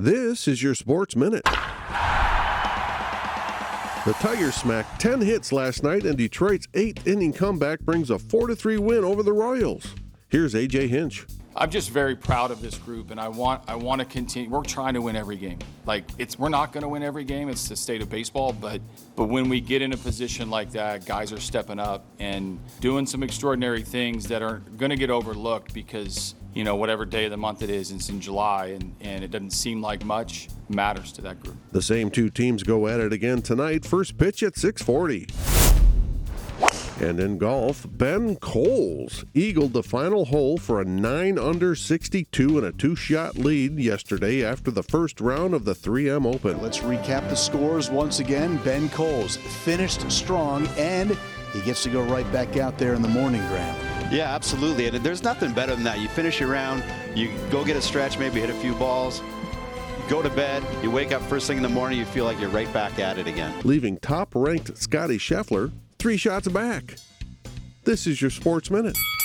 This is your Sports Minute. The Tigers smacked 10 hits last night, and Detroit's 8th-inning comeback brings a 4-3 win over the Royals. Here's A.J. Hinch. I'm just very proud of this group, and I want to continue. We're trying to win every game. We're not going to win every game. It's the state of baseball, but when we get in a position like that, guys are stepping up and doing some extraordinary things that are going to get overlooked because, whatever day of the month it is, it's in July, and it doesn't seem like much matters to that group. The same two teams go at it again tonight. First pitch at 6:40. And in golf, Ben Coles eagled the final hole for a 9-under 62 and a 2-shot lead yesterday after the first round of the 3M Open. Let's recap the scores once again. Ben Coles finished strong, and he gets to go right back out there in the morning, Graham. Yeah, absolutely. And there's nothing better than that. You finish your round, you go get a stretch, maybe hit a few balls, go to bed, you wake up first thing in the morning, you feel like you're right back at it again. Leaving top-ranked Scotty Scheffler 3 shots back. This is your Sports Minute.